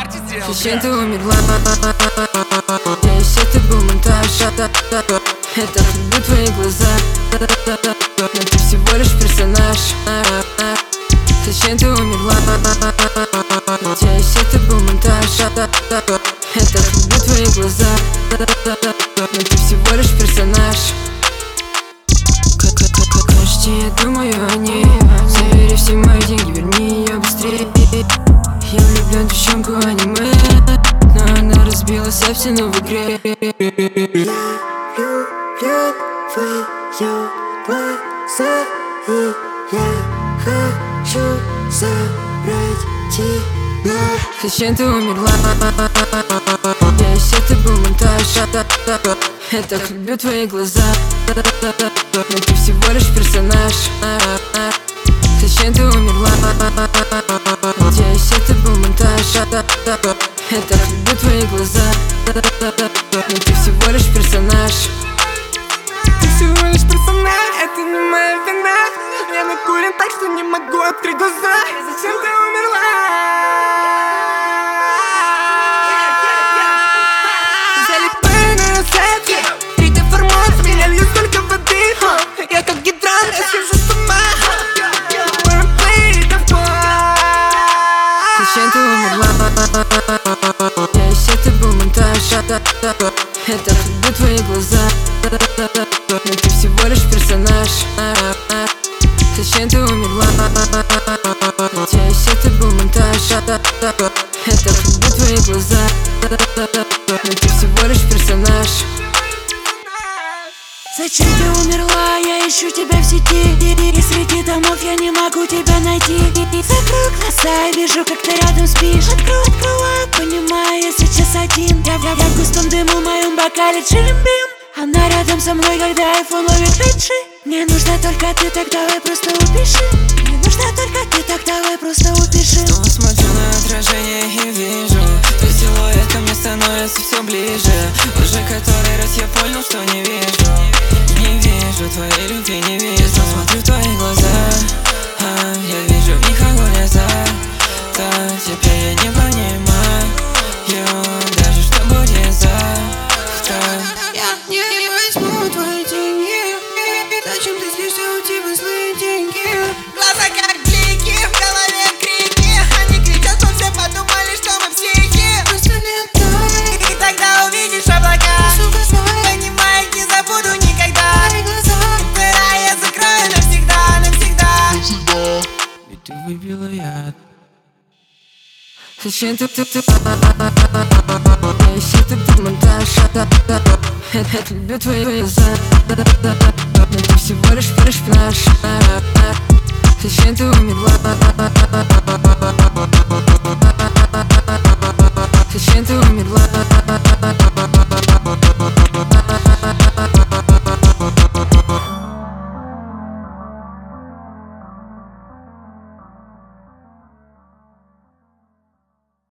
ярче сделал. Зачем ты умерла? Здесь это был монтаж. Это люблю твои глаза, но ты всего лишь персонаж. Зачем ты умерла? Надеюсь, это был монтаж. Это люблю твои глаза, но ты всего лишь персонаж. Кажется, я думаю о ней. Забери все мои деньги, верни ее быстрее. Я влюблен в девчонку аниме, но она разбила собственную в игре. Я влюблен в твои глаза, и я хочу забрать тебя. Зачем ты умерла? Надеюсь, это был монтаж. Я так люблю твои глаза, но ты всего лишь персонаж. Зачем ты умерла? Надеюсь, это был монтаж. Я так люблю твои глаза, но ты всего лишь персонаж. Ты всего лишь персонаж, это не моя вина. Я накурен так, что не могу открыть глаза. Зачем ты умерла? Залипаю на рассвете, третья формат, меня льют столько воды. Я как гидрант, я схожу с ума. Зачем ты умерла? Надеюсь, это был монтаж. Я так люблю твои глаза, но ты всего лишь персонаж. Зачем ты умерла? Надеюсь, это был монтаж. Я так люблю твои глаза, но ты всего лишь персонаж. Зачем ты умерла? Я ищу тебя в сети, и среди домов я не могу тебя найти. Закрою глаза и вижу, как ты рядом спишь. Открываю, понимаю, я сейчас один. Я в густом дыму, в моем бокале чилим-бим. Она рядом со мной, когда iPhone ловит 5G. Мне нужна только ты, так давай просто упиши. Мне нужна только ты, так давай просто упиши. Снова смотрю на отражение и вижу, твой силуэт ко мне становится все ближе. Уже который раз я понял, что не вижу. Не вижу твоей любви, не вижу. Смотрю в твои глаза, я вижу в них огонь азарта. Теперь я не понимаю, даже что будет завтра. Я не возьму твои деньги. Зачем ты злишься, у тебя злые деньги? Глаза как блики, в голове крики. Они кричат, что все подумали, что мы психи. Просто летай, И тогда увидишь облака. Понимаешь, не забуду никогда. Глаза я закрою навсегда, навсегда. Ведь ты выпила яд. Зачем ты Надеюсь, это был монтаж. Я люблю твои глаза, но ты всего лишь персонаж. Зачем ты умерла?